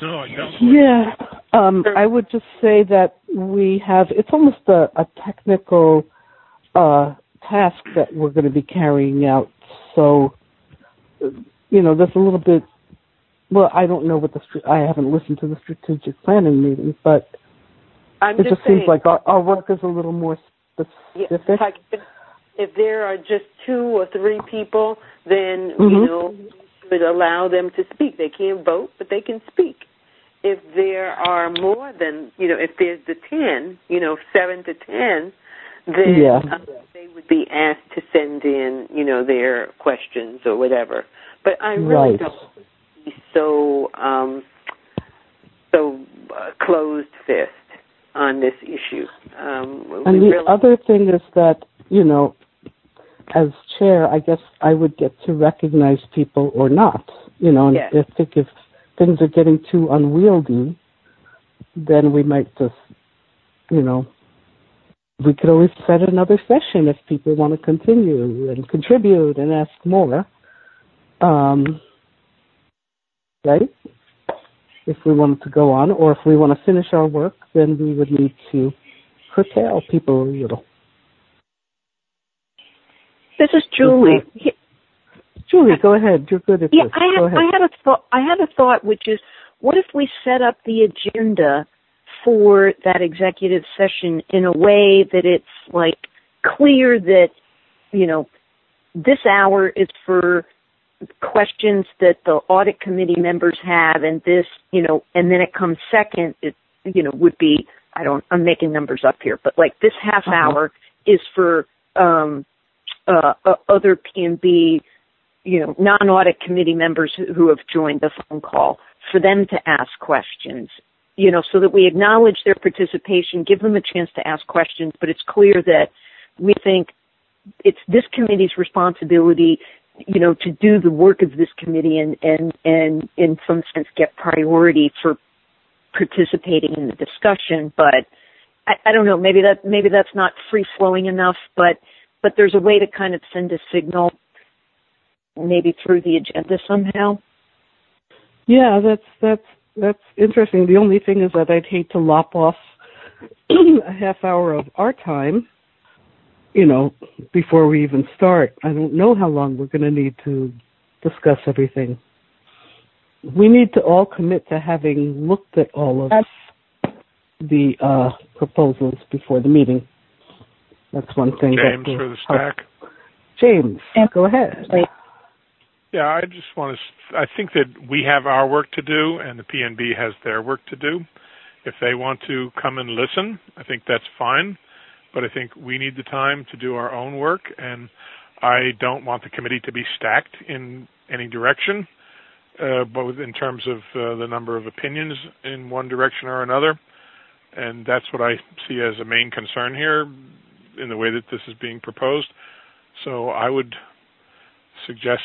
No, I don't. Yeah. I would just say that it's almost a technical task that we're going to be carrying out. So, there's a little bit, well, I don't know I haven't listened to the strategic planning meeting, but it just seems like our work is a little more specific. Yeah, like if there are just 2 or 3 people, then, we should allow them to speak. They can't vote, but they can speak. If there are more than, if there's the 10, 7 to 10, then they would be asked to send in, their questions or whatever. But I really don't be so closed fist on this issue. And the other thing is that, as chair, I guess I would get to recognize people or not. And I think if things are getting too unwieldy, then we might just, we could always set another session if people want to continue and contribute and ask more. Right? If we wanted to go on, or if we want to finish our work, then we would need to curtail people a little. This is Julie. Julie, go ahead. You're good at this. Go ahead. I had a thought, which is, what if we set up the agenda for that executive session in a way that it's like clear that, this hour is for questions that the audit committee members have, and this, and then it comes second, it, would be, I'm making numbers up here, but like this half hour is for other P&B, non-audit committee members who have joined the phone call, for them to ask questions, so that we acknowledge their participation, give them a chance to ask questions, but it's clear that we think it's this committee's responsibility, to do the work of this committee and in some sense get priority for participating in the discussion. But I don't know, maybe that's not free flowing enough, but there's a way to kind of send a signal maybe through the agenda somehow. Yeah, that's interesting. The only thing is that I'd hate to lop off a half hour of our time, before we even start. I don't know how long we're going to need to discuss everything. We need to all commit to having looked at all of the proposals before the meeting. That's one thing. James for the stack. James, go ahead. Yeah, I just want to. I think that we have our work to do, and the PNB has their work to do. If they want to come and listen, I think that's fine. But I think we need the time to do our own work, and I don't want the committee to be stacked in any direction, both in terms of the number of opinions in one direction or another. And that's what I see as a main concern here in the way that this is being proposed. So I would suggest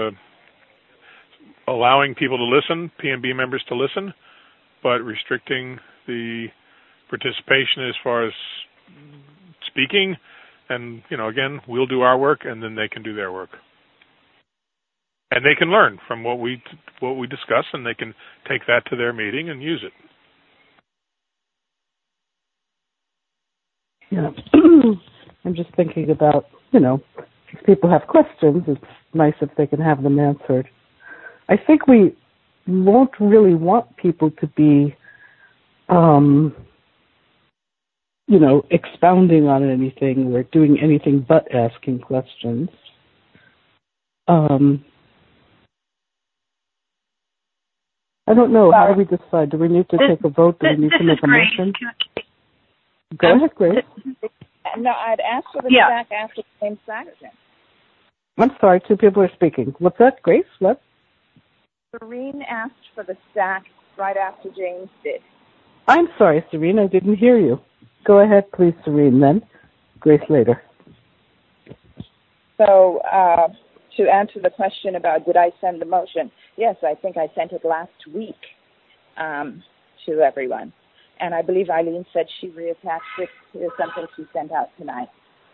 allowing people to listen, PNB members to listen, but restricting the participation as far as speaking. And, again, we'll do our work, and then they can do their work. And they can learn from what we discuss, and they can take that to their meeting and use it. Yeah. I'm just thinking about, if people have questions, it's nice if they can have them answered. I think we won't really want people to be, expounding on anything or doing anything but asking questions. I don't know. How do we decide? Do we need to take a vote? Do we need to make a motion? Go ahead, Grace. No, I'd ask for the stack after the same section. I'm sorry, 2 people are speaking. What's that, Grace? What? Serene asked for the stack right after James did. I'm sorry, Serene, I didn't hear you. Go ahead, please, Serene, then. Grace later. So, to answer the question about did I send the motion, yes, I think I sent it last week to everyone. And I believe Eileen said she reattached it to something she sent out tonight.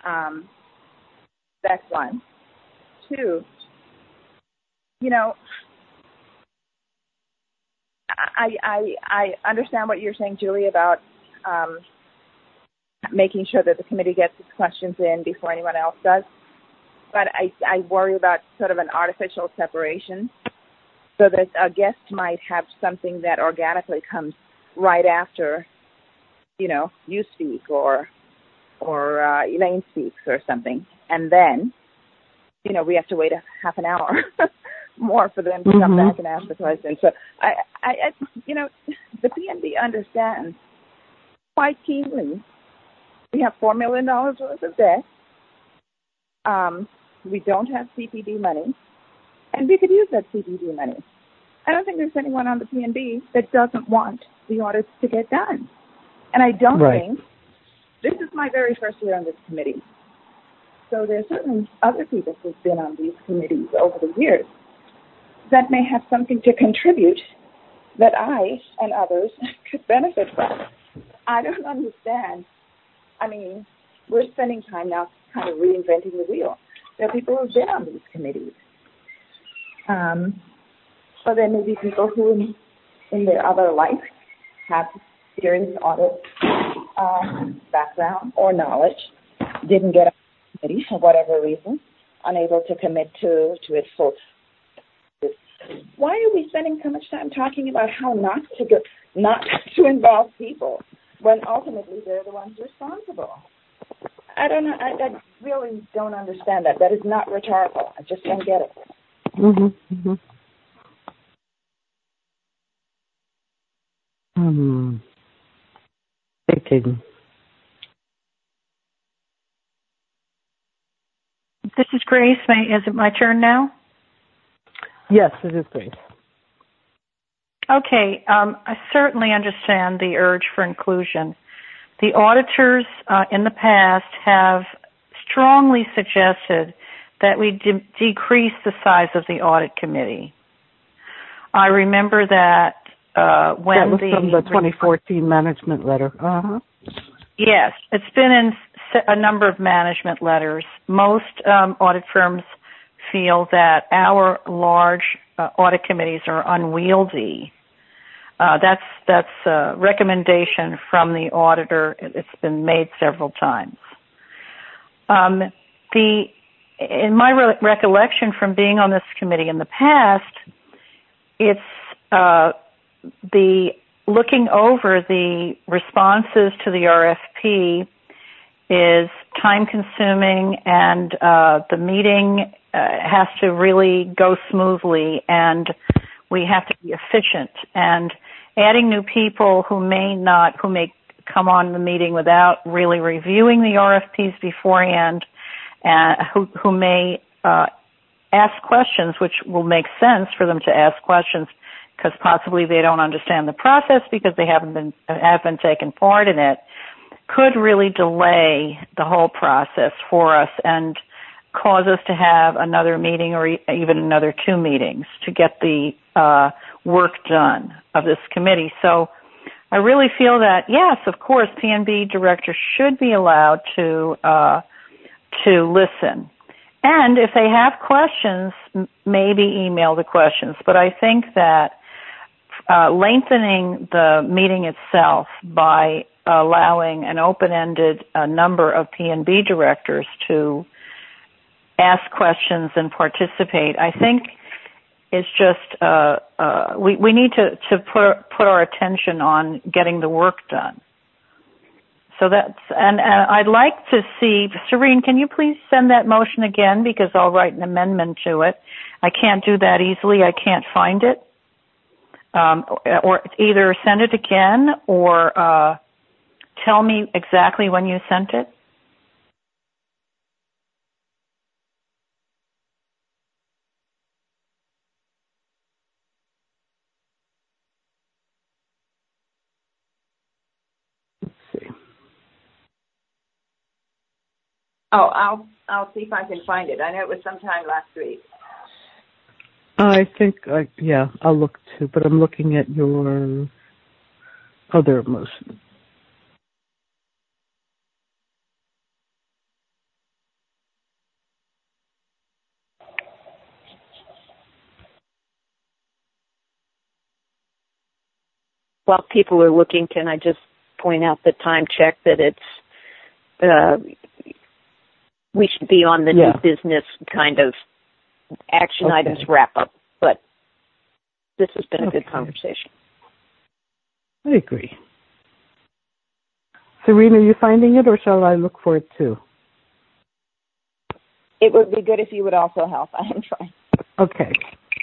That's one. 2, I understand what you're saying, Julie, about making sure that the committee gets its questions in before anyone else does. But I worry about sort of an artificial separation, so that a guest might have something that organically comes right after, you speak or Elaine speaks or something, and then, we have to wait a half an hour more for them to come back and ask the question. So the PNB understands quite keenly. We have $4 million worth of debt. We don't have CPD money, and we could use that CPD money. I don't think there's anyone on the PNB that doesn't want the audits to get done. And I don't think, this is my very first year on this committee, so there's certainly other people who've been on these committees over the years that may have something to contribute that I and others could benefit from. I don't understand. I mean, we're spending time now kind of reinventing the wheel. There are people who've been on these committees. So there may be people who in their other life have serious audit background or knowledge, didn't get on the committee for whatever reason, unable to commit to it full. Why are we spending so much time talking about how not to involve people when ultimately they're the ones responsible? I don't know. I really don't understand that. That is not rhetorical. I just don't get it. Thinking. This is Grace. Is it my turn now? Yes, it is Grace. Okay. I certainly understand the urge for inclusion. The auditors in the past have strongly suggested that we decrease the size of the audit committee. I remember that when that was from the 2014 management letter. Yes, it's been in a number of management letters. Most audit firms feel that our large audit committees are unwieldy. That's a recommendation from the auditor. It's been made several times. In my recollection from being on this committee in the past, it's the looking over the responses to the RFP is time-consuming, and the meeting has to really go smoothly, and we have to be efficient. And adding new people who may come on the meeting without really reviewing the RFPs beforehand, who may ask questions, which will make sense for them to ask questions because possibly they don't understand the process because they haven't taken part in it, could really delay the whole process for us and cause us to have another meeting or even another 2 meetings to get the work done of this committee. So I really feel that, yes, of course, PNB directors should be allowed to listen. And if they have questions, maybe email the questions. But I think that lengthening the meeting itself by allowing an open-ended number of PNB directors to ask questions and participate, I think is just we need to put our attention on getting the work done. So that's and I'd like to see, Serene, can you please send that motion again, because I'll write an amendment to it. I can't do that easily. I can't find it. Or either send it again or tell me exactly when you sent it. Let's see. Oh, I'll see if I can find it. I know it was sometime last week. I think, I'll look too, but I'm looking at your other motion. while people are looking, can I just point out the time check that it's we should be on the new business kind of action items wrap up, but this has been a good conversation. I agree. Serena, are you finding it, or shall I look for it too? It would be good if you would also help. I am trying. Okay.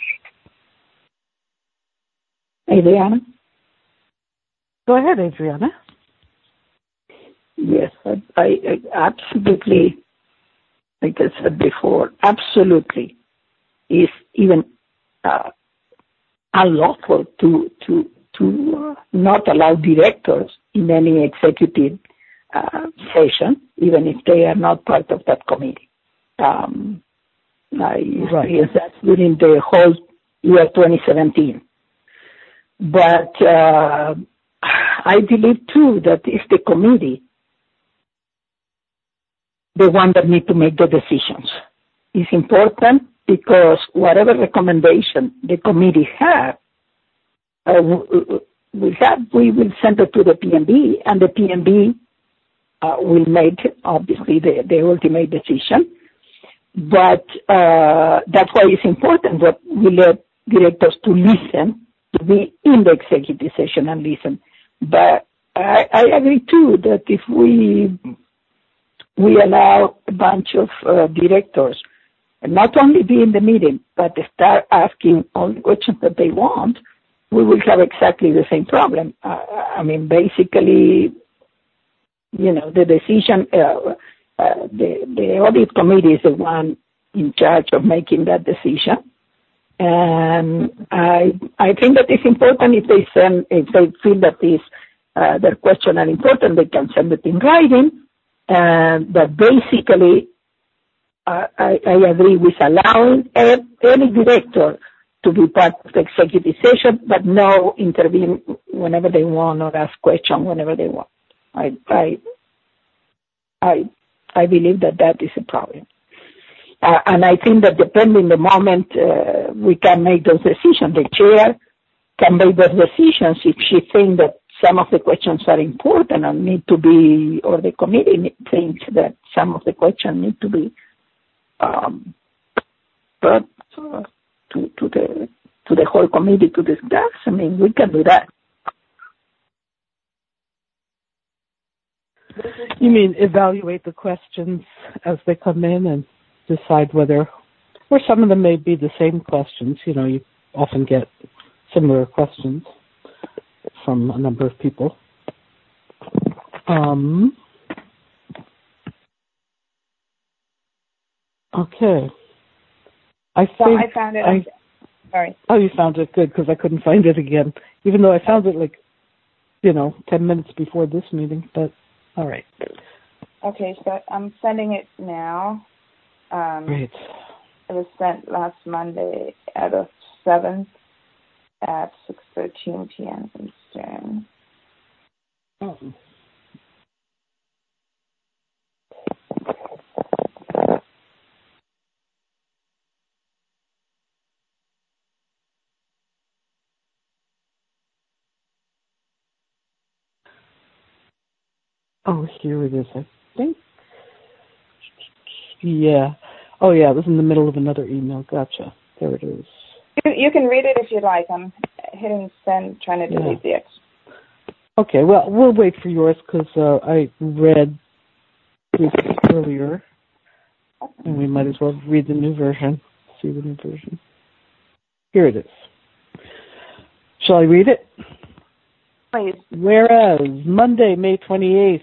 Adriana? Go ahead, Adriana. Yes, I absolutely, like I said before, absolutely is even unlawful to not allow directors in any executive session, even if they are not part of that committee. I experienced that during the whole year 2017. But I believe, too, that it's the committee, the one that need to make the decisions. It's important because whatever recommendation the committee has, we will send it to the PNB, and the PNB will make, obviously, the ultimate decision. But that's why it's important that we let directors to listen, to be in the executive session and listen. But I agree, too, that if we allow a bunch of directors not only be in the meeting, but start asking all the questions that they want, we will have exactly the same problem. I mean, basically, the decision, the audit committee is the one in charge of making that decision. And I think that it's important if they feel that their questions are important, they can send it in writing. But basically, I agree with allowing any director to be part of the executive session, but no intervene whenever they want or ask questions whenever they want. I believe that is a problem. And I think that depending the moment we can make those decisions, the chair can make those decisions if she thinks that some of the questions are important and need to be, or the committee thinks that some of the questions need to be brought to the whole committee to discuss. I mean, we can do that. You mean evaluate the questions as they come in and decide whether, or some of them may be the same questions. You often get similar questions from a number of people. Okay. I found it. Sorry. Oh, you found it. Good, because I couldn't find it again, even though I found it 10 minutes before this meeting, but all right. Okay, so I'm sending it now. Great. It was sent last Monday at 7th at 6:13 p.m. Eastern. Oh, here it is, I think. Yeah. Oh, yeah, it was in the middle of another email. Gotcha. There it is. You can read it if you'd like. I'm hitting send, trying to delete the X. Okay, well, we'll wait for yours because I read this earlier, and we might as well read the new version, see the new version. Here it is. Shall I read it? Please. Whereas Monday, May 28th,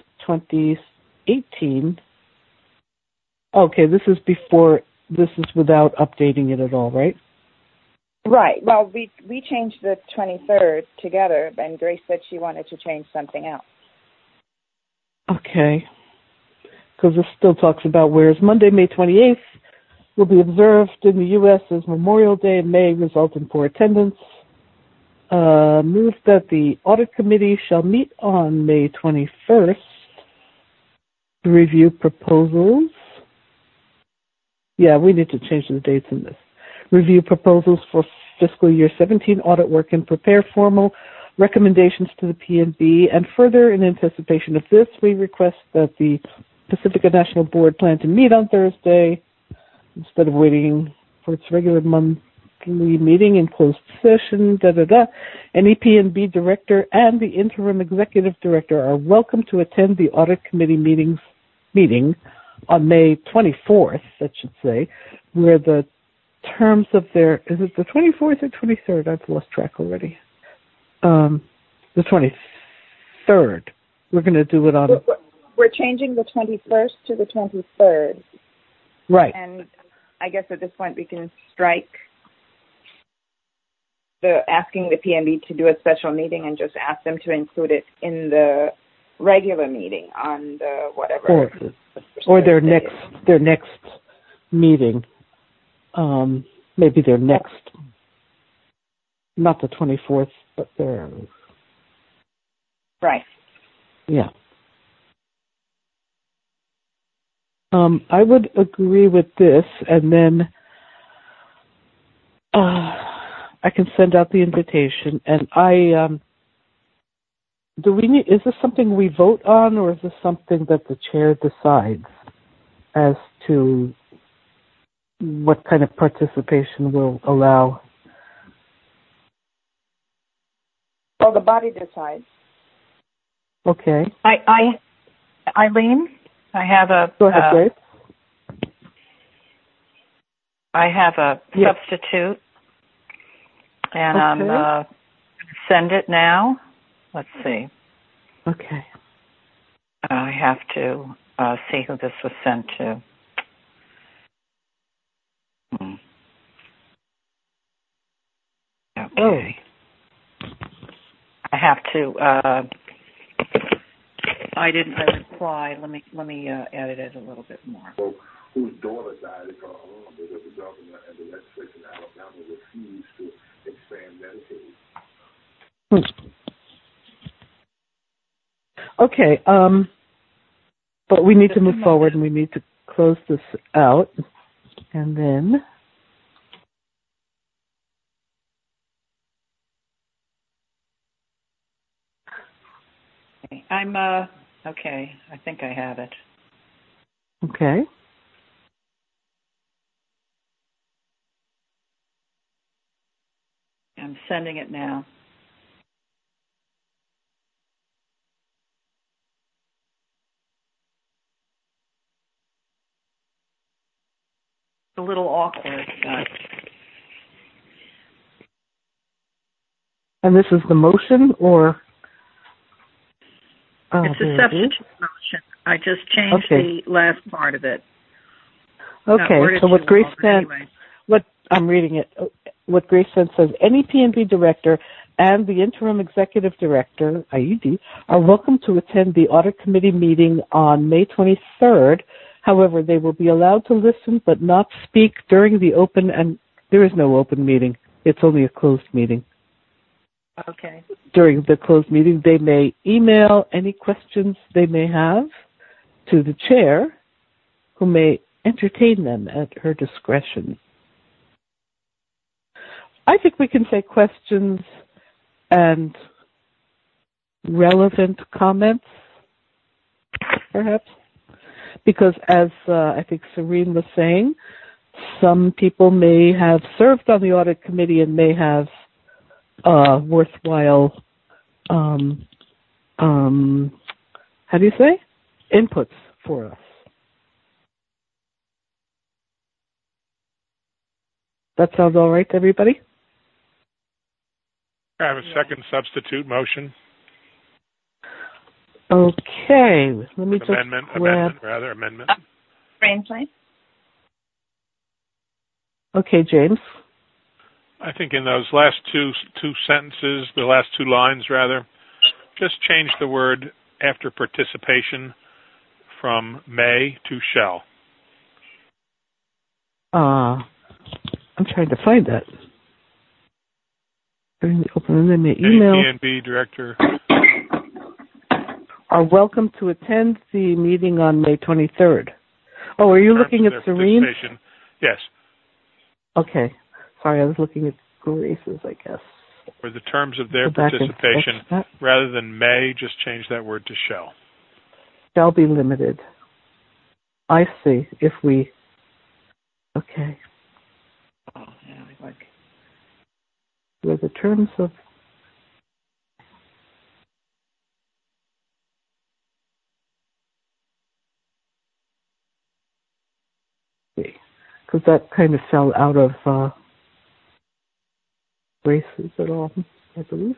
2018. Okay, this is without updating it at all, right? Right. Well, we changed the 23rd together, and Grace said she wanted to change something else. Okay. Because this still talks about whereas Monday, May 28th will be observed in the U.S. as Memorial Day and may result in poor attendance. Move that the Audit Committee shall meet on May 21st to review proposals. Yeah, we need to change the dates in this. Review proposals for fiscal year 17 audit work and prepare formal recommendations to the PNB, and further, in anticipation of this, we request that the Pacifica National Board plan to meet on Thursday instead of waiting for its regular monthly meeting in closed session. Any PNB director and the interim executive director are welcome to attend the audit committee meeting on May 24th, that should say, where the terms of their, is it the 24th or 23rd? I've lost track already. The 23rd. We're going to do it on... We're changing the 21st to the 23rd. Right. And I guess at this point we can strike the asking the PNB to do a special meeting and just ask them to include it in the regular meeting on the whatever. Or their next meeting. Maybe their next, not the 24th, but their... Right. Yeah. I would agree with this, and then I can send out the invitation. And is this something we vote on, or is this something that the chair decides as to what kind of participation we'll allow? Well, the body decides. Okay. Eileen, I have a... Go ahead, Grace. I have a substitute, and I'm going to send it now. Let's see. Okay. I have to see who this was sent to. Okay. Oh. I have to. I replied. Let me edit it a little bit more. Whose daughter died in her home because the governor and the legislature in Alabama refused to expand Medicaid. Okay. But we need to move forward, and we need to close this out, and then. I'm okay. I think I have it. Okay. I'm sending it now. It's a little awkward, but... And this is the motion, or? It's a substitute motion. I just changed the last part of it. Okay, so what Grace sent, I'm reading it. What Grace sent says, any PNB director and the interim executive director, IED, are welcome to attend the audit committee meeting on May 23rd. However, they will be allowed to listen but not speak during the open, and there is no open meeting. It's only a closed meeting. Okay. During the closed meeting, they may email any questions they may have to the chair, who may entertain them at her discretion. I think we can say questions and relevant comments, perhaps, because as I think Serene was saying, some people may have served on the audit committee and may have worthwhile, how do you say, inputs for us. That sounds all right to everybody? I have a second substitute motion. Okay, let me amendment. Rain, please. Okay, James. I think in those last two sentences, the last two lines rather, just change the word after participation from may to shall. I'm trying to find that. During the open, they may email. PNB director are welcome to attend the meeting on May 23rd. Oh, are you looking at Serene? Yes. Okay. Sorry, I was looking at Grace's, I guess. For the terms of their participation, rather than may, just change that word to shall. Shall be limited. I see. If we... Okay. Oh, yeah, like... Where the terms of... Because that kind of fell out of Grace's at all, I believe.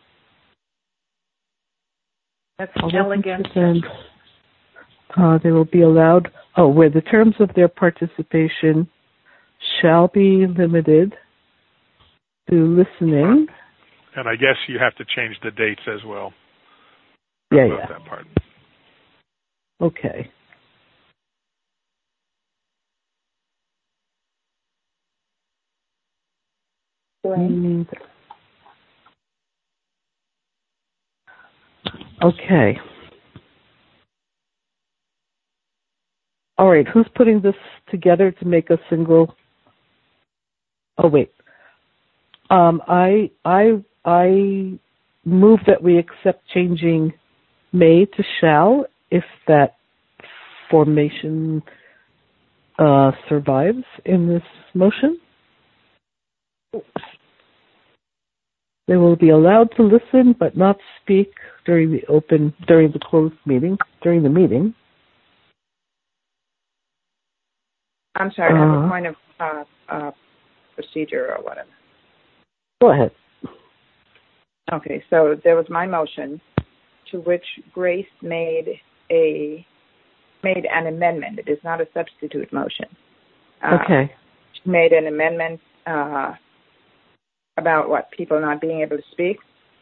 That's elegant. They will be allowed, where the terms of their participation shall be limited to listening. And I guess you have to change the dates as well. Yeah. That part. Okay. Okay. All right, who's putting this together to make a single? Oh wait. I move that we accept changing may to shall if that formation survives in this motion. They will be allowed to listen but not speak during the closed meeting, during the meeting. I'm sorry, I have a point of procedure or whatever. Go ahead. Okay, so there was my motion to which Grace made an amendment. It is not a substitute motion. Okay. She made an amendment about what, people not being able to speak?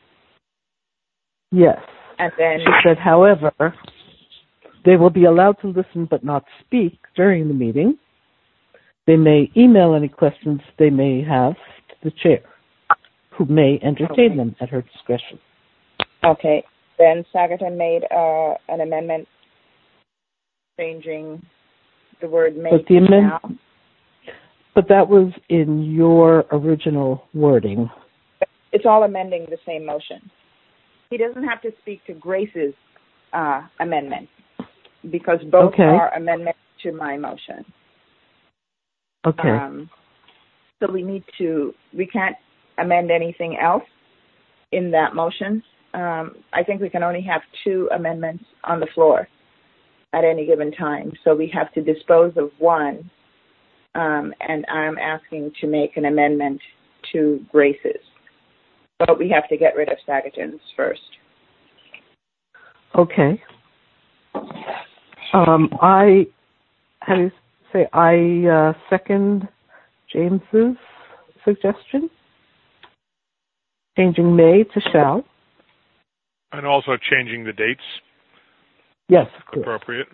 Yes. And then she said, however, they will be allowed to listen but not speak during the meeting. They may email any questions they may have to the chair, who may entertain them at her discretion. Okay. Then Sagerton made an amendment changing the word may to shall. But that was in your original wording. It's all amending the same motion. He doesn't have to speak to Grace's amendment because both are amendments to my motion. Okay. So we can't amend anything else in that motion. I think we can only have 2 amendments on the floor at any given time. So we have to dispose of one. And I'm asking to make an amendment to Grace's. But we have to get rid of Sagerton's first. Okay. I second James's suggestion, changing may to shall. And also changing the dates. Yes, of course. Appropriate.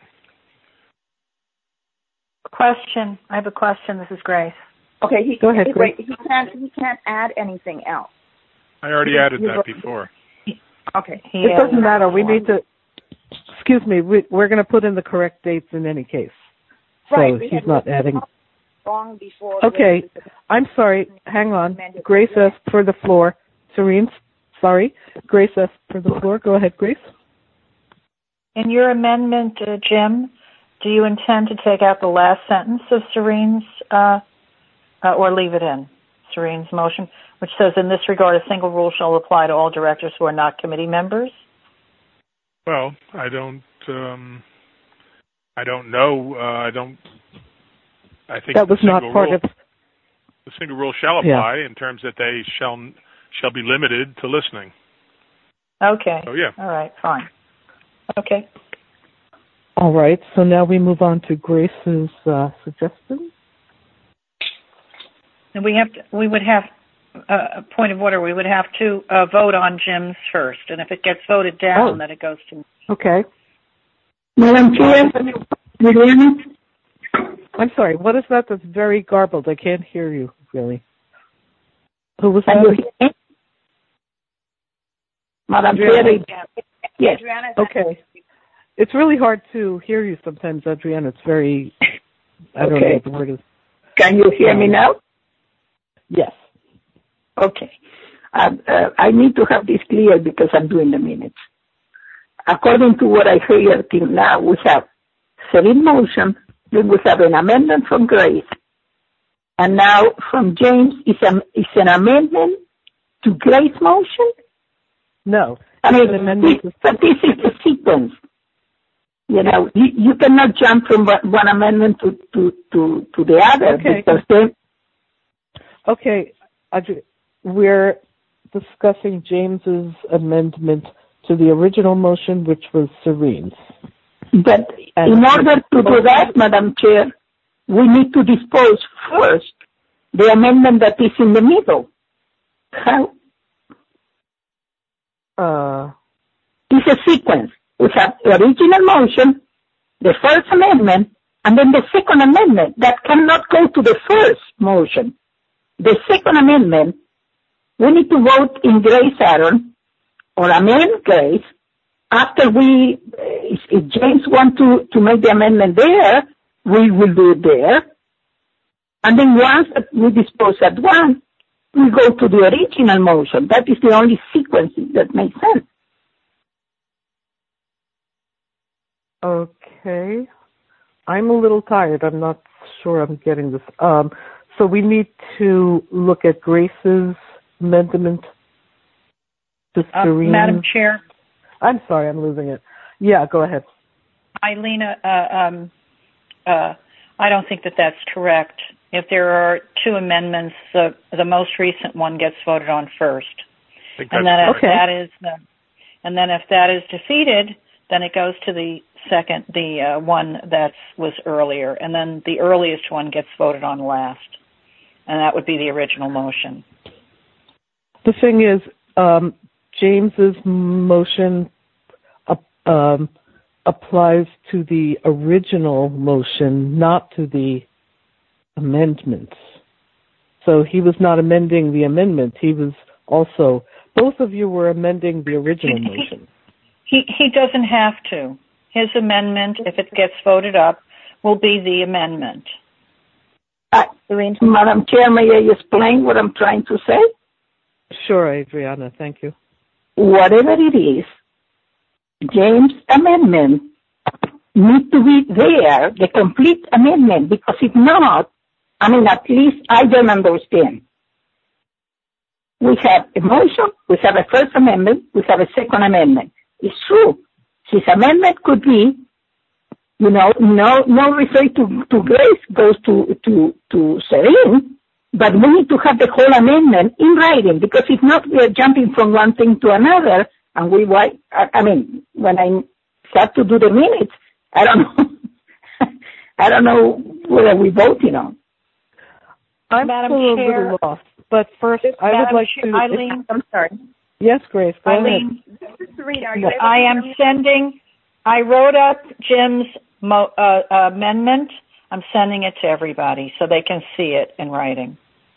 Question. I have a question. This is Grace. Okay, go ahead, Grace. He can't add anything else. I already added that before. Okay. It doesn't matter. We need to, excuse me, we're going to put in the correct dates in any case. Right. So he's not adding. Long before. Okay. I'm sorry. Hang on. Grace asked for the floor. Grace asked for the floor. Go ahead, Grace. In your amendment, Jim, do you intend to take out the last sentence of Serene's, or leave it in, Serene's motion, which says, in this regard, a single rule shall apply to all directors who are not committee members? Well, I don't know. I think that was not part of. The single rule shall apply in terms that they shall be limited to listening. Okay. So, yeah. All right. Fine. Okay. All right. So now we move on to Grace's suggestion. And we would have a point of order. We would have to vote on Jim's first, and if it gets voted down, then it goes to. Okay. Madam Chair, I'm sorry. What is that? That's very garbled. I can't hear you really. Who was that? Madam Chair. Yes. Okay. It's really hard to hear you sometimes, Adriana. It's very. I don't know what the word is. Can you hear me now? Yes. Okay. I need to have this clear because I'm doing the minutes. According to what I heard till now, we have Serene motion, then we have an amendment from Grace, and now from James is an amendment to Grace motion? No. I mean, but this is the sequence. You know, you cannot jump from one amendment to the other. Okay. Because then... Okay, we're discussing James's amendment to the original motion, which was Serene's. But in order to do that, Madam Chair, we need to dispose first the amendment that is in the middle. How? It's a sequence. We have the original motion, the first amendment, and then the second amendment. That cannot go to the first motion. The second amendment, we need to vote in Grace Aaron or amend Grace. After if James wants to make the amendment there, we will do it there. And then once we dispose at one, we go to the original motion. That is the only sequence that makes sense. Okay. I'm a little tired. I'm not sure I'm getting this. So we need to look at Grace's amendment to Serene. Madam Chair. I'm sorry, I'm losing it. Yeah, go ahead. Eileen, I don't think that that's correct. If there are two amendments, the most recent one gets voted on first. And then if that is defeated, then it goes to the second, the one that was earlier, and then the earliest one gets voted on last, and that would be the original motion. The thing is, James's motion applies to the original motion, not to the amendments. So he was not amending the amendment. He was also, both of you were amending the original motion. He doesn't have to. His amendment, if it gets voted up, will be the amendment. Madam Chair, may I explain what I'm trying to say? Sure, Adriana, thank you. Whatever it is, James' amendment needs to be there, the complete amendment, because if not, I mean, at least I don't understand. We have a motion, we have a first amendment, we have a second amendment. It's true. His amendment could be, no refer to Grace goes to Serene, but we need to have the whole amendment in writing, because if not, we are jumping from one thing to another, and when I start to do the minutes, I don't know whether we're voting on. I'm Madam still Chair, a little lost, but first I would like to... Eileen, I'm sorry. Yes, Grace, go Eileen, ahead. I wrote up Jim's amendment. I'm sending it to everybody so they can see it in writing.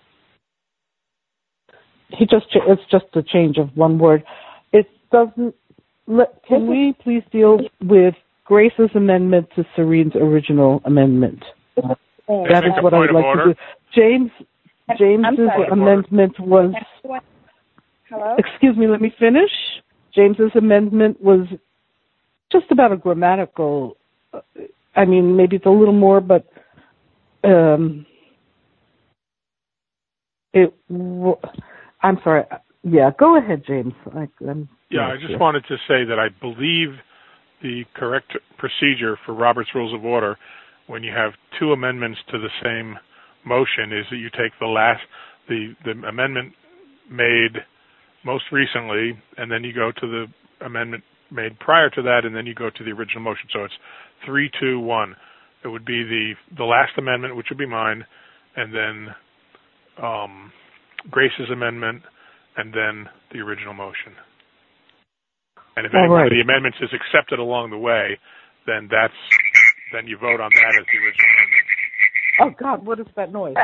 It's just a change of one word. It doesn't... Can we please deal with Grace's amendment to Serene's original amendment? That is what I would like to do. James's amendment was... Hello? Excuse me, let me finish. James's amendment was just about a grammatical... maybe it's a little more, but I'm sorry. Yeah, go ahead, James. I just wanted to say that I believe the correct procedure for Robert's Rules of Order, when you have two amendments to the same motion, is that you take the amendment made most recently, and then you go to the amendment made prior to that, and then you go to the original motion. So it's 3, 2, 1. It would be the last amendment, which would be mine, and then Grace's amendment, and then the original motion. And if any one of the amendments is accepted along the way, then you vote on that as the original amendment. Oh God, what is that noise?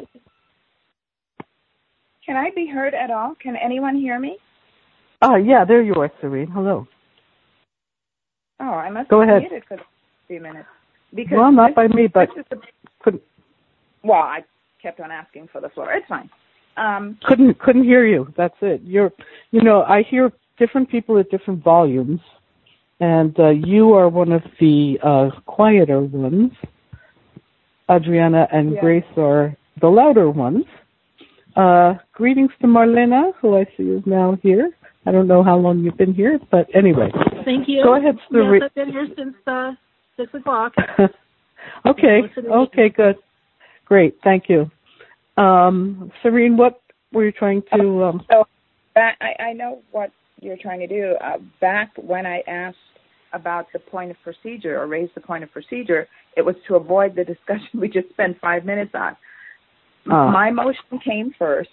Can I be heard at all? Can anyone hear me? Yeah, there you are, Serene. Hello. Oh, I must go have ahead. muted for a few minutes. Well, not by me, but... Well, I kept on asking for the floor. It's fine. Couldn't hear you. That's it. I hear different people at different volumes, and you are one of the quieter ones. Adriana and Grace are the louder ones. Greetings to Marlena, who I see is now here. I don't know how long you've been here, but anyway. Thank you. Go ahead, Serene. Yes, I've been here since 6 o'clock. Okay, good. Great, thank you. Serene, what were you trying to... I know what you're trying to do. Back when I asked about the point of procedure or raised the point of procedure, it was to avoid the discussion we just spent 5 minutes on. My motion came first.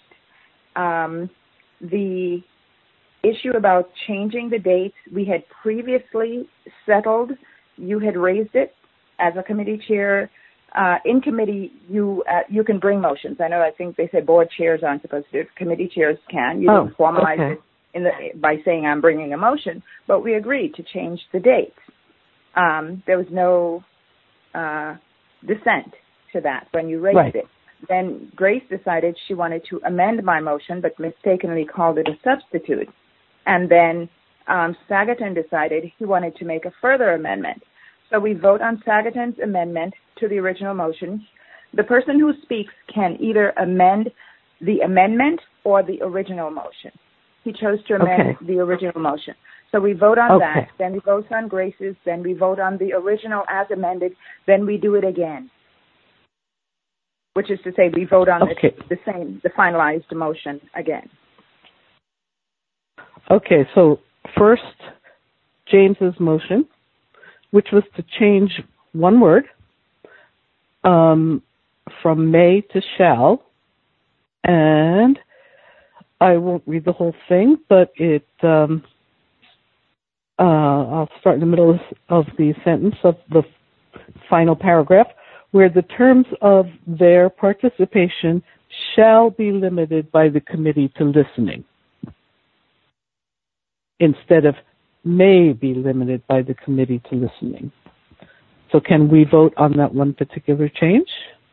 The issue about changing the dates, we had previously settled. You had raised it as a committee chair. In committee, you can bring motions. I think they said board chairs aren't supposed to do it. Committee chairs can. You don't formalize it by saying I'm bringing a motion, but we agreed to change the dates. There was no dissent to that when you raised it. Then Grace decided she wanted to amend my motion, but mistakenly called it a substitute. And then Sagaton decided he wanted to make a further amendment. So we vote on Sagaton's amendment to the original motion. The person who speaks can either amend the amendment or the original motion. He chose to amend the original motion. So we vote on that, then we vote on Grace's, then we vote on the original as amended, then we do it again. Which is to say we vote on the finalized motion again. Okay, so first, James's motion, which was to change one word from may to shall, and I won't read the whole thing, but I'll start in the middle of the sentence of the final paragraph, where the terms of their participation shall be limited by the committee to listening, instead of may be limited by the committee to listening. So can we vote on that one particular change?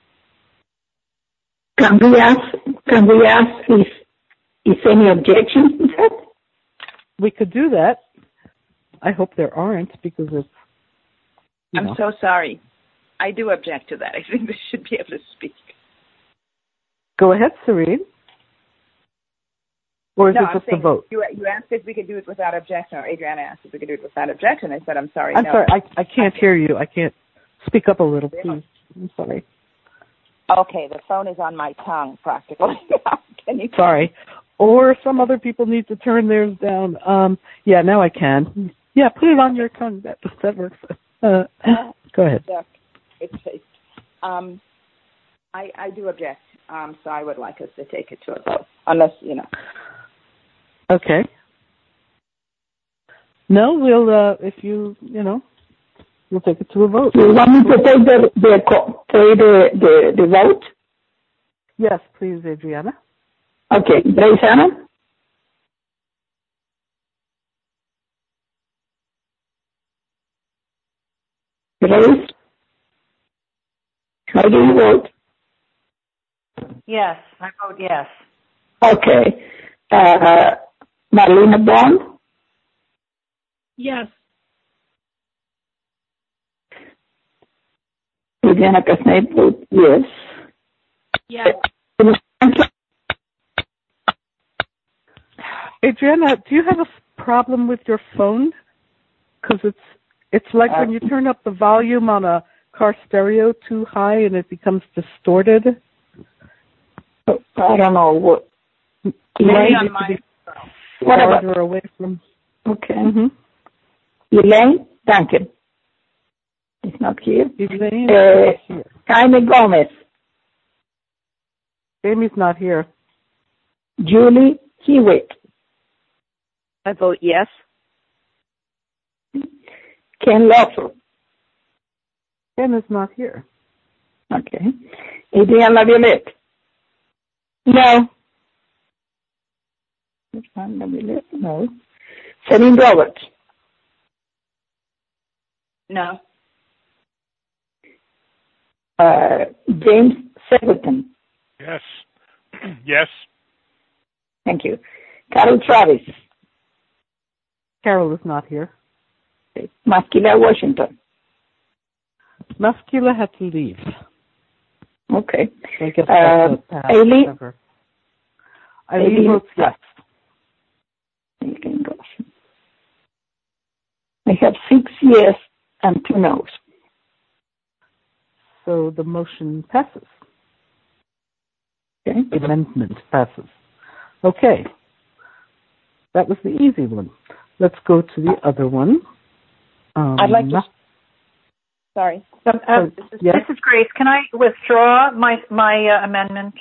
Can we ask if any objections to that? We could do that. I hope there aren't, because of... I'm so sorry. I do object to that. I think they should be able to speak. Go ahead, Serene. Or is it just a vote? You asked if we could do it without objection, or Adriana asked if we could do it without objection. I said, I'm sorry. I'm sorry. I can't hear you. I can't. Speak up a little, please. I'm sorry. Okay, the phone is on my tongue, practically. Sorry. Or some other people need to turn theirs down. Now I can. Yeah, put it on your tongue. That works. Go ahead. I do object, so I would like us to take it to a vote, unless, Okay. No, we'll, if we'll take it to a vote. You want me to take the vote? Yes, please, Adriana. Okay, Grace Anna? Grace? How do you vote? Yes, I vote yes. Okay. Marlena Bond? Yes. Adriana Casnay vote yes. Yes. Adriana, do you have a problem with your phone? Because it's like when you turn up the volume on a car stereo too high and it becomes distorted. I don't know what. What about away from? Okay. Mm-hmm. Elaine Duncan is not here. Elaine is here. Jaime Gomez. Amy's not here. Julie Hewitt. I vote yes. Ken Lawford. Ken is not here. Okay. Adrienne Laviolette. No. No. Celine Roberts. No. James Singleton. Yes. Yes. Thank you. Carol Travis. Carol is not here. Okay. Maskila Washington. Maskila had to leave. Okay. So I guess that's a pass. Eileen votes yes. I have 6 yes and 2 no's. So the motion passes. Okay. The amendment passes. Okay. That was the easy one. Let's go to the other one. I'd like to... Sorry. Yes? This is Grace. Can I withdraw my amendment?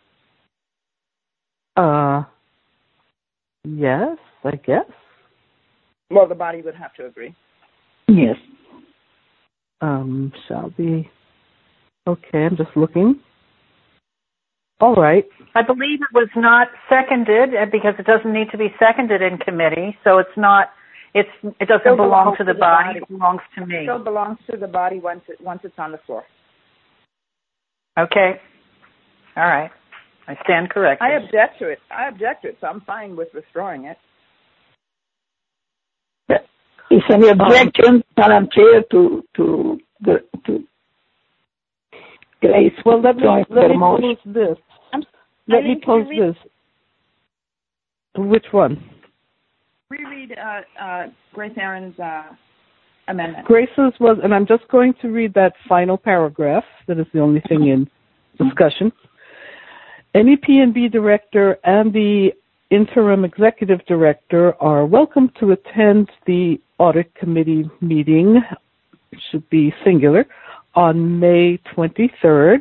Yes, I guess. Well, the body would have to agree. Yes. Shall be. Okay, I'm just looking. All right. I believe it was not seconded because it doesn't need to be seconded in committee, so it doesn't belong to the body. It belongs to me. It still belongs to the body once it's on the floor. Okay. All right. I stand corrected. I object to it, so I'm fine with withdrawing it. Is any objection, Madam Chair, to Grace? Well, let me pose this. Let me pose this. Which one? Reread Grace Aaron's amendment. Grace's was, and I'm just going to read that final paragraph. That is the only thing in discussion. Any P&B director and the interim executive director are welcome to attend the audit committee meeting, should be singular, on May 23rd.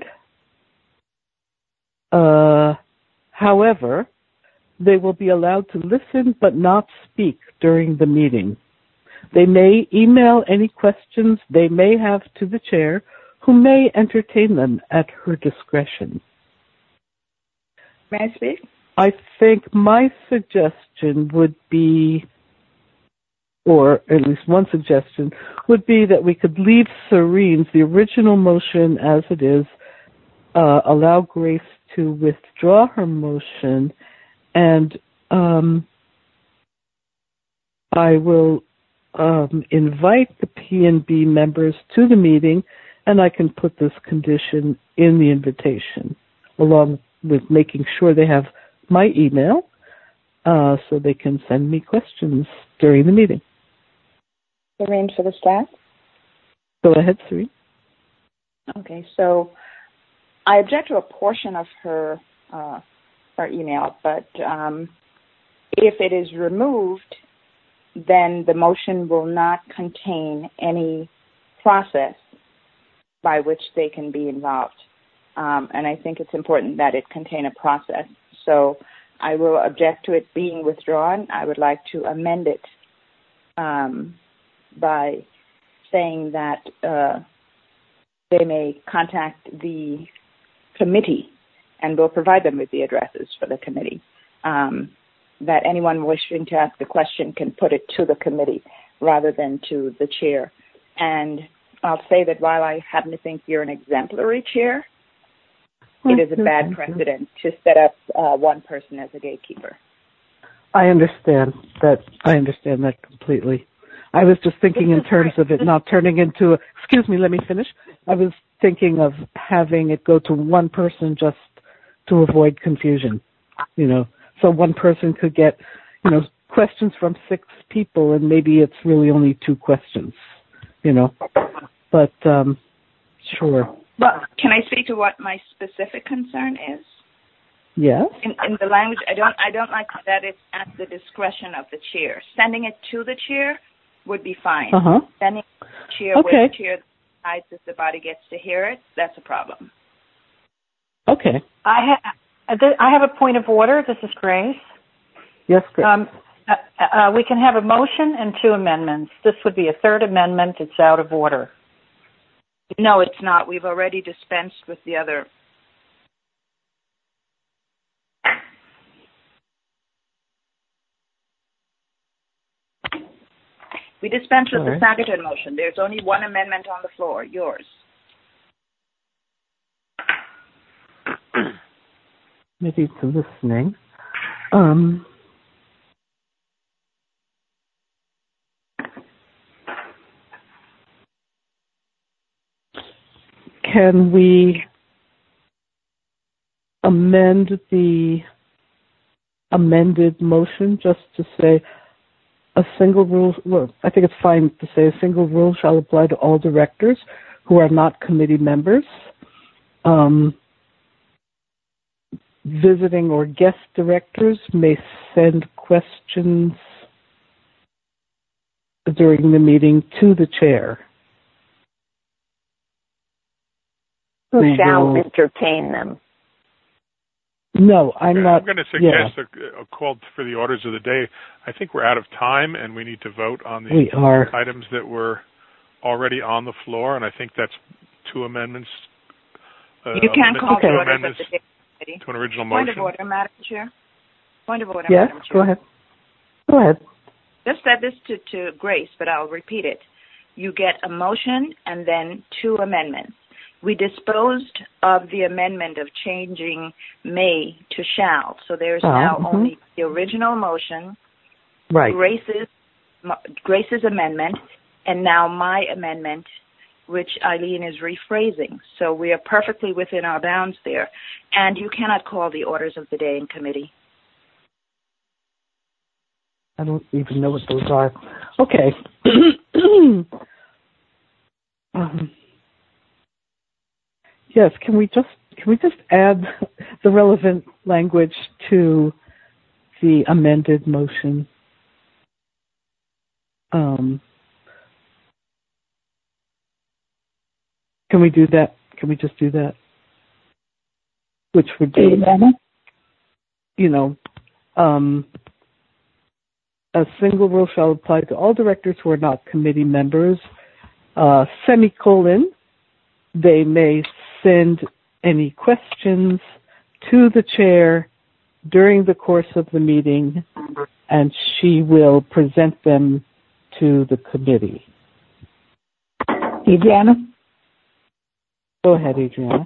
However, they will be allowed to listen but not speak during the meeting. They may email any questions they may have to the chair, who may entertain them at her discretion. May I speak? I think my suggestion would be, or at least one suggestion, would be that we could leave Serene's, the original motion as it is, allow Grace to withdraw her motion, and I will invite the P&B members to the meeting, and I can put this condition in the invitation, along with making sure they have my email so they can send me questions during the meeting. Serene for the staff? Go ahead, Serene. Okay, so I object to a portion of her email, but if it is removed, then the motion will not contain any process by which they can be involved. And I think it's important that it contain a process. So I will object to it being withdrawn. I would like to amend it by saying that they may contact the committee, and we'll provide them with the addresses for the committee, that anyone wishing to ask a question can put it to the committee rather than to the chair. And I'll say that while I happen to think you're an exemplary chair, it is a bad precedent to set up one person as a gatekeeper. I understand that completely. I was just thinking in terms of it not turning into excuse me, let me finish. I was thinking of having it go to one person just to avoid confusion, so one person could get, questions from 6 people, and maybe it's really only 2 questions, but sure. Well, can I speak to what my specific concern is? Yes. In the language, I don't like that it's at the discretion of the chair. Sending it to the chair would be fine. Sending it to the chair where the chair decides if the body gets to hear it, that's a problem. Okay. I have a point of order. This is Grace. Yes, Grace. We can have a motion and 2 amendments. This would be a 3rd amendment. It's out of order. No, it's not. We've already dispensed with the other. We dispensed with the seconded motion. There's only one amendment on the floor, yours. Maybe it's listening. Can we amend the amended motion just to say a single rule? Well, I think it's fine to say a single rule shall apply to all directors who are not committee members. Visiting or guest directors may send questions during the meeting to the chair. Who shall entertain them? No, I'm not. I'm going to suggest a call for the orders of the day. I think we're out of time, and we need to vote on the items that were already on the floor, and I think that's two amendments. You can't call two the amendments orders of the day. To an original motion. Point of order, Madam Chair. Point of order, yes, Madam Chair. Go ahead. Go ahead. Just said this to Grace, but I'll repeat it. You get a motion and then two amendments. We disposed of the amendment of changing may to shall. So there's now only the original motion, right? Grace's amendment, and now my amendment, which Eileen is rephrasing. So we are perfectly within our bounds there. And you cannot call the orders of the day in committee. I don't even know what those are. Okay. Yes, can we just add the relevant language to the amended motion? Can we do that? Can we just do that? Which would be, a single rule shall apply to all directors who are not committee members, semicolon, they may send any questions to the chair during the course of the meeting, and she will present them to the committee. Adriana? Go ahead, Adriana.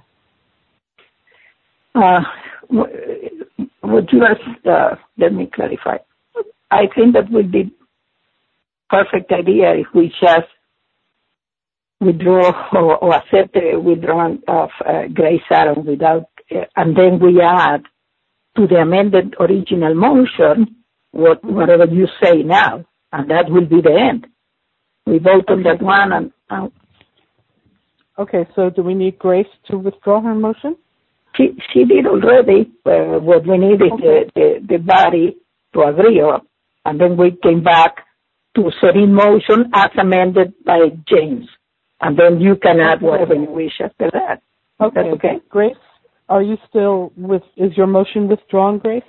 Would you let me clarify. I think that would be perfect idea if we just withdraw or accept the withdrawal of Grace Aaron without, and then we add to the amended original motion whatever you say now, and that will be the end. We vote on that one and. Okay, so do we need Grace to withdraw her motion? She did already. What we need is the body to agree on, and then we came back to set in motion as amended by James, and then you can add whatever you wish after that. Okay. That's okay. Grace, are you still is your motion withdrawn, Grace?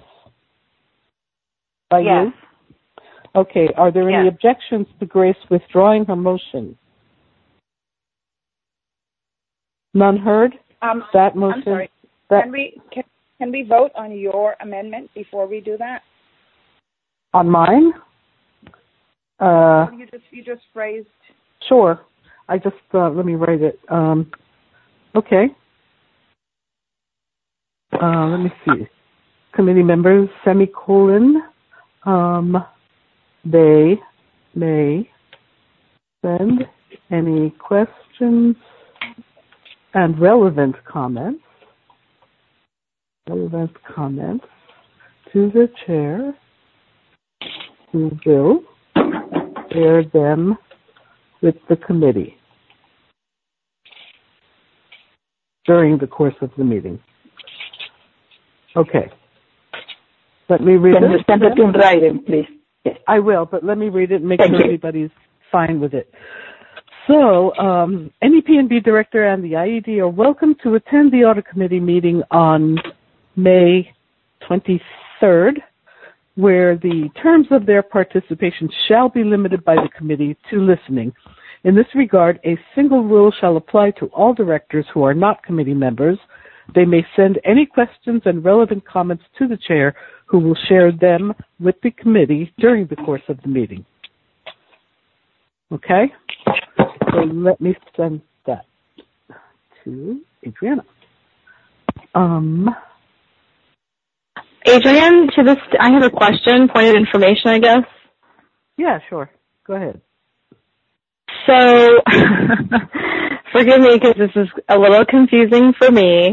By yes. You? Okay, are there any objections to Grace withdrawing her motion? None heard? That motion. I'm sorry. Can we vote on your amendment before we do that? On mine? You just phrased. Sure. I just let me write it. Okay. Let me see. Committee members, semicolon. They may send any questions and relevant comments to the chair, who will share them with the committee during the course of the meeting. Okay. Let me read it. Can you send it in writing, please? Yes. I will, but let me read it and make sure everybody's fine with it. So, any P&B director and the IED are welcome to attend the audit committee meeting on May 23rd, where the terms of their participation shall be limited by the committee to listening. In this regard, a single rule shall apply to all directors who are not committee members. They may send any questions and relevant comments to the chair, who will share them with the committee during the course of the meeting. Okay? So let me send that to Adriana. Adrienne, to this, I have a question, point of information, I guess. Yeah, sure. Go ahead. So, forgive me because this is a little confusing for me.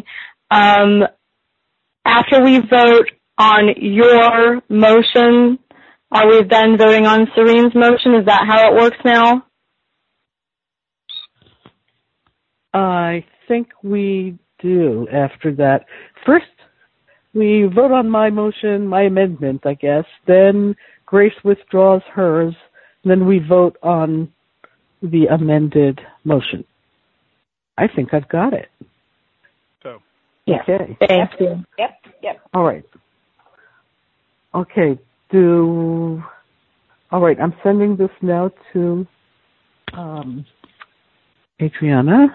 After we vote on your motion, are we then voting on Serene's motion? Is that how it works now? I think we do after that. First, we vote on my motion, my amendment, I guess. Then Grace withdraws hers. Then we vote on the amended motion. I think I've got it. So. Yeah. Okay. Thank you. Yep. All right. Okay. All right. I'm sending this now to Adriana.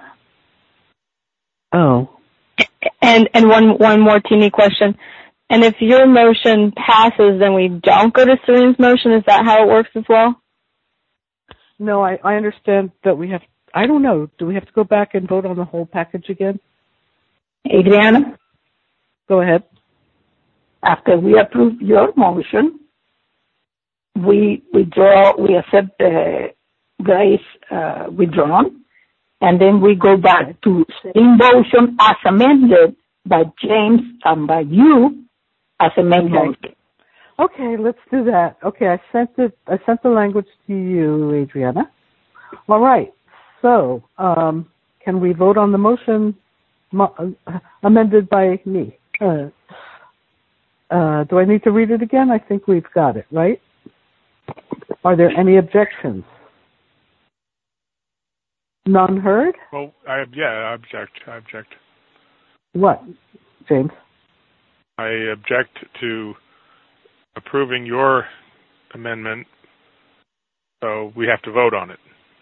Oh. And one more teeny question. And if your motion passes, then we don't go to Serene's motion? Is that how it works as well? No, I understand that we have, I don't know, do we have to go back and vote on the whole package again? Adriana, go ahead. After we approve your motion, we accept Grace withdrawn, and then we go back to same motion as amended by James and by you as amended. Okay, let's do that. Okay, I sent the language to you, Adriana. All right. So, can we vote on the motion amended by me? Do I need to read it again? I think we've got it, right? Are there any objections? None heard? Well, I object. What, James? I object to approving your amendment, so we have to vote on it.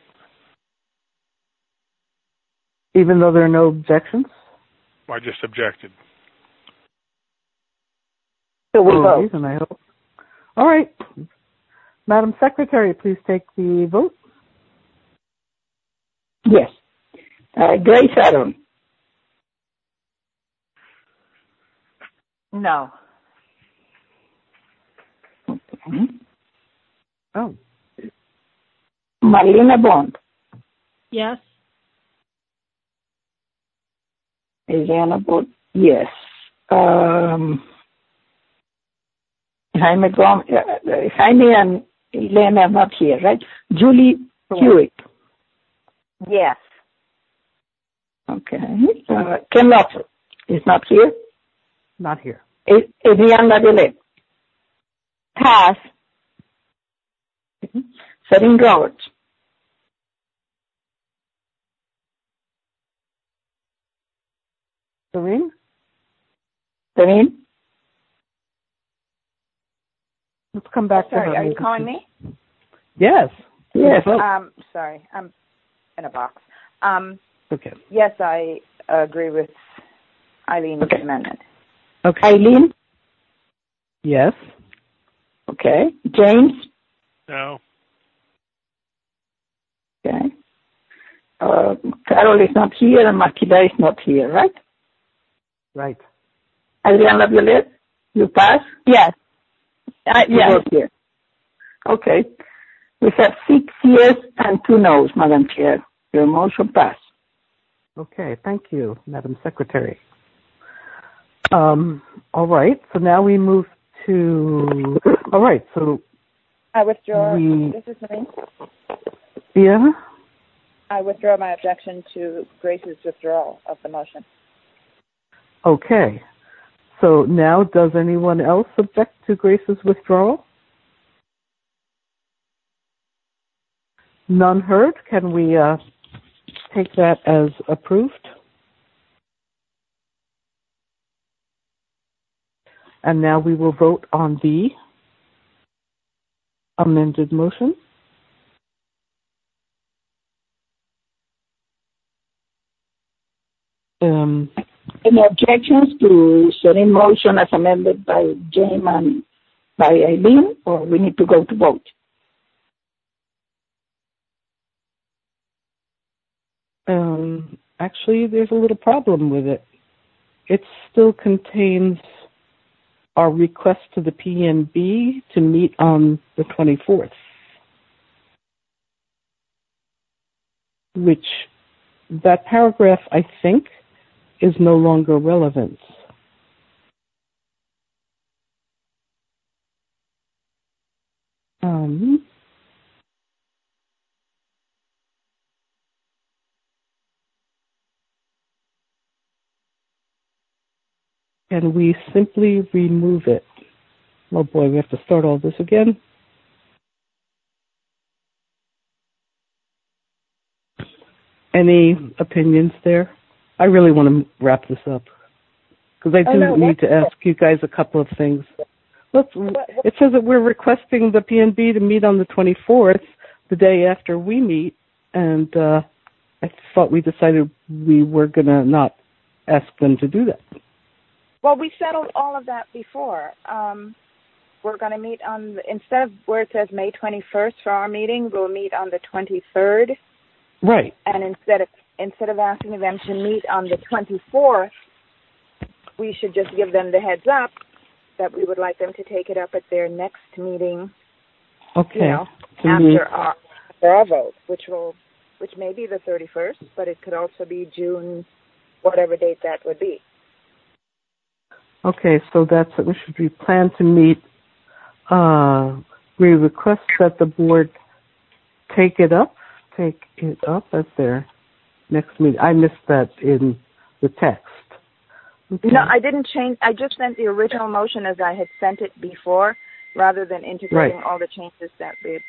Even though there are no objections? I just objected. So we vote. Reason, I hope. All right. Madam Secretary, please take the vote. Yes. Grace Aaron. No. Okay. Oh. Marlena Bond. Yes. Adriana Bond. Yes. Jaime and Elena are not here, right? Julie Hewitt. Yes. Okay. Ken Lawson is not here. Not here. Adrienne Laviolette. Pass. Serene Roberts. Serene? Serene? Let's come back to her. Sorry, are you calling me? Yes. Yes. Sorry, I'm in a box. Okay. Yes, I agree with Eileen's amendment. Okay. Eileen? Yes. Okay. James? No. Okay. Carol is not here and Marquita is not here, right? Right. Adrienne Laviolette, you pass? Yes. Yes. Here. Okay. We have 6 yes and 2 no's, Madam Chair. Your motion passed. Okay, thank you, Madam Secretary. All right, so now we move to, all right, so I withdraw. This is Maureen. Yeah? I withdraw my objection to Grace's withdrawal of the motion. Okay. So now, does anyone else object to Grace's withdrawal? None heard. Can we take that as approved? And now we will vote on the amended motion. Any objections to certain motion as amended by James and by Eileen, or we need to go to vote? Actually, there's a little problem with it. It still contains our request to the PNB to meet on the 24th, which that paragraph, I think, is no longer relevant. Can we simply remove it? Oh boy, we have to start all this again. Any opinions there? I really want to wrap this up because I do need to ask you guys a couple of things. It says that we're requesting the PNB to meet on the 24th, the day after we meet, and I thought we decided we were going to not ask them to do that. Well, we settled all of that before. We're going to meet on, instead of where it says May 21st for our meeting, we'll meet on the 23rd. Right. And instead of asking them to meet on the 24th, we should just give them the heads up that we would like them to take it up at their next meeting. Okay. After our vote, which may be the 31st, but it could also be June, whatever date that would be. Okay, so that's it. We plan to meet. We request that the board take it up at their next meeting. I missed that in the text. Okay. No, I didn't change. I just sent the original motion as I had sent it before, rather than integrating all the changes that we.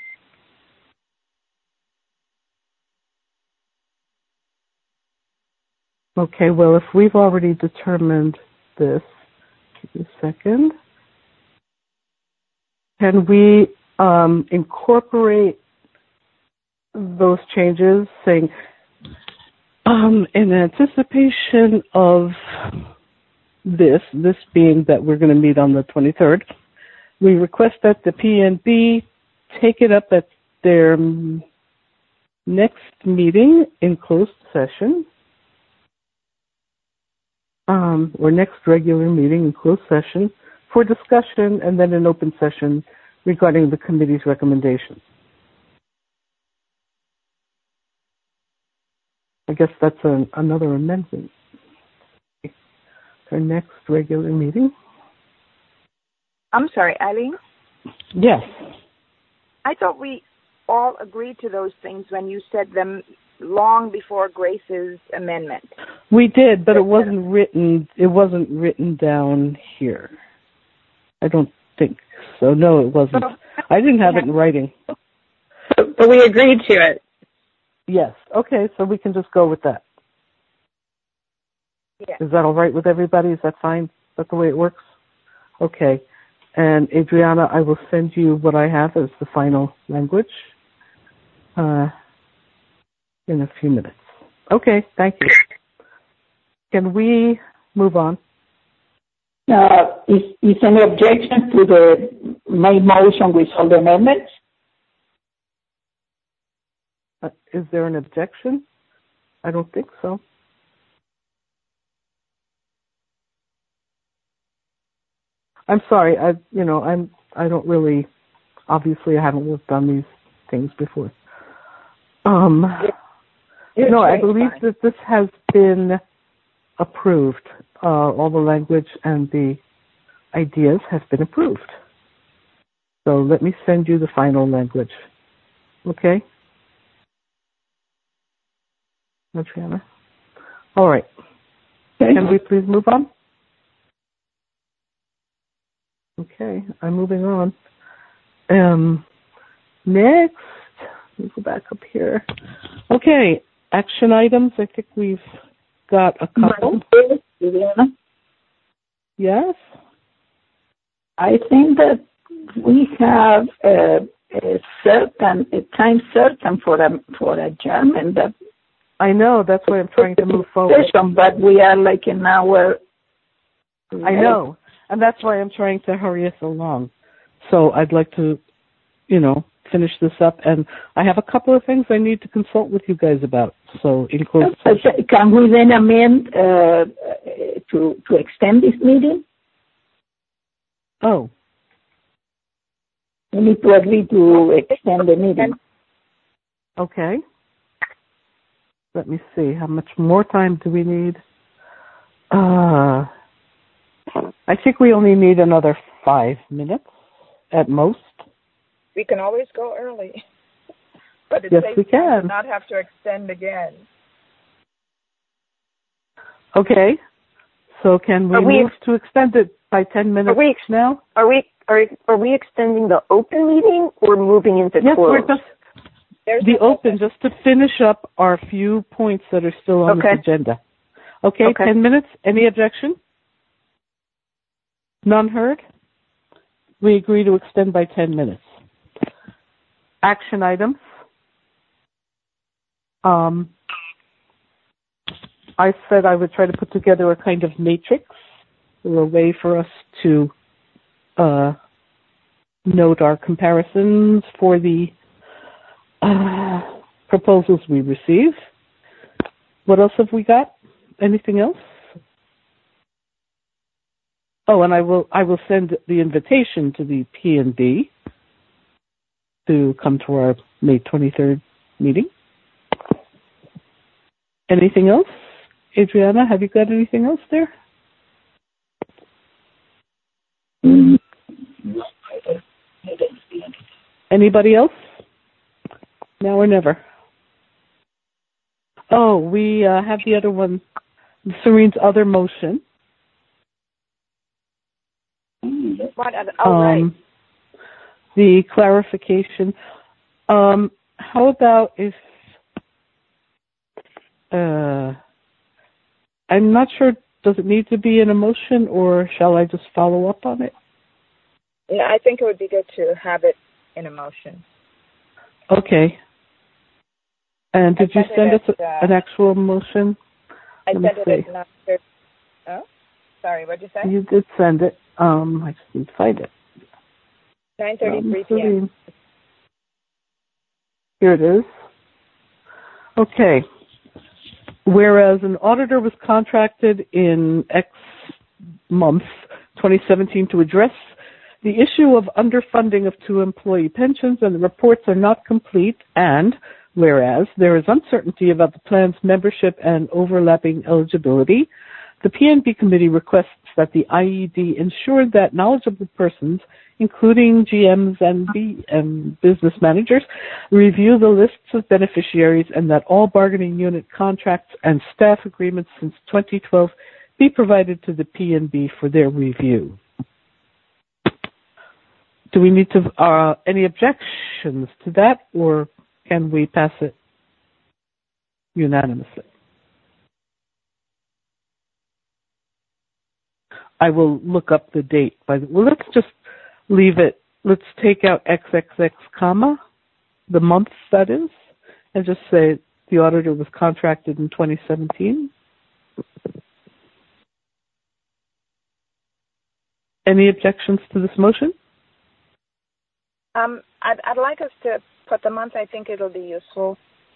Okay, well, if we've already determined this, give me a second. Can we incorporate those changes, saying, in anticipation of this being that we're going to meet on the 23rd, we request that the PNB take it up at their next meeting in closed session, or next regular meeting in closed session for discussion, and then an open session regarding the committee's recommendations. I guess that's another amendment. Our next regular meeting. I'm sorry, Eileen? Yes. I thought we all agreed to those things when you said them long before Grace's amendment. We did, but it wasn't written down here. I don't think so. No, it wasn't. I didn't have it in writing. But we agreed to it. Yes. Okay, so we can just go with that. Yeah. Is that all right with everybody? Is that fine? Is that the way it works? Okay. And Adriana, I will send you what I have as the final language in a few minutes. Okay, thank you. Can we move on? Is any objection to the main motion with all the amendments? Is there an objection? I don't think so. I'm sorry. I don't really. Obviously, I haven't worked on these things before. I believe that this has been approved. All the language and the ideas have been approved. So let me send you the final language. Okay? Adriana? All right. Okay. Can we please move on? Okay, I'm moving on. Next, let me go back up here. Okay, action items. I think we've got a couple. Yes? I think that we have a time certain for adjournment. That I know, that's why I'm trying to move forward. But we are like an hour. I know, and that's why I'm trying to hurry us along. So I'd like to, finish this up, and I have a couple of things I need to consult with you guys about. So include. Can we then amend to extend this meeting? Oh. We need to agree to extend the meeting. Okay. Let me see. How much more time do we need? I think we only need another 5 minutes at most. We can always go early. But it yes, saves we can. To not have to extend again. Okay. So can we move to extend it by 10 minutes now? Are we extending the open meeting or moving into closed? Yes, we're just open, just to finish up our few points that are still on the agenda. Okay, 10 minutes. Any objection? None heard? We agree to extend by 10 minutes. Action items. I said I would try to put together a kind of matrix or a way for us to note our comparisons for the proposals we receive. What else have we got? Anything else? Oh, and I will send the invitation to the P&B to come to our May 23rd meeting. Anything else? Adriana, have you got anything else there? Anybody else? Now or never? Oh, we have the other one, Serene's other motion. Right. The clarification. How about if I'm not sure, does it need to be in a motion or shall I just follow up on it? Yeah, I think it would be good to have it in a motion. Okay. And did you send us an actual motion? I sent it at 9:30. Oh, sorry, what did you say? You did send it. I just need to find it. 9:33 p.m. Here it is. Okay. Whereas an auditor was contracted in X month, 2017, to address the issue of underfunding of 2 employee pensions, and the reports are not complete, and whereas there is uncertainty about the plan's membership and overlapping eligibility, the P&B committee requests that the IED ensure that knowledgeable persons, including GMs and business managers, review the lists of beneficiaries and that all bargaining unit contracts and staff agreements since 2012 be provided to the P&B for their review. Do we need to any objections to that, or can we pass it unanimously? I will look up the date. Let's just leave it. Let's take out XXX comma, the month that is, and just say the auditor was contracted in 2017. Any objections to this motion? I'd like us to put the month. I think it'll be useful.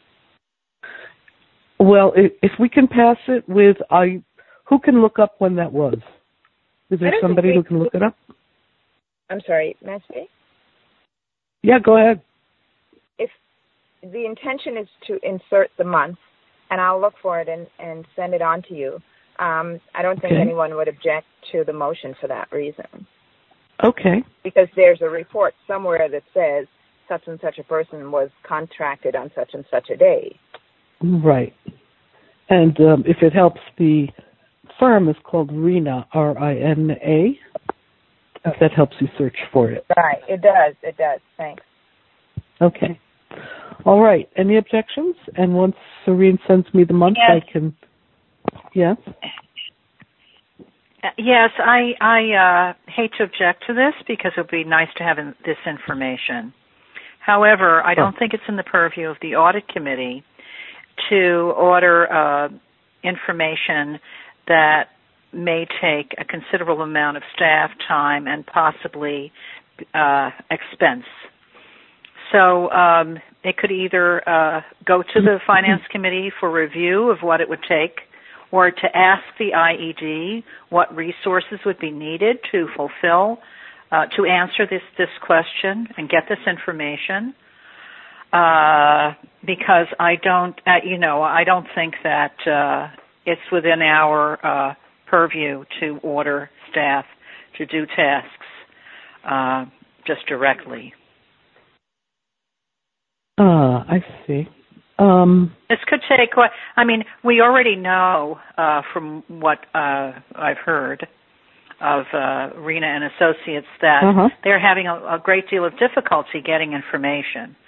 Well, if we can pass it with, who can look up when that was? Is there somebody who can look it up? I'm sorry, may I speak? Yeah, go ahead. If the intention is to insert the month, and I'll look for it and send it on to you, I don't think anyone would object to the motion for that reason. Okay. Because there's a report somewhere that says such and such a person was contracted on such and such a day. Right. And if it helps, the firm is called RINA, R-I-N-A. If that helps you search for it. Right. It does. Thanks. Okay. All right. Any objections? And once Serene sends me the month, I can... Yes? Yes, I hate to object to this because it would be nice to have this information. However, I don't think it's in the purview of the audit committee to order information that may take a considerable amount of staff time and possibly expense. So it could either go to the finance committee for review of what it would take, or to ask the IED what resources would be needed to fulfill to answer this question and get this information, because I don't think that it's within our purview to order staff to do tasks just directly. I see. This could take. We already know from what I've heard of Rena and Associates that they're having a great deal of difficulty getting information.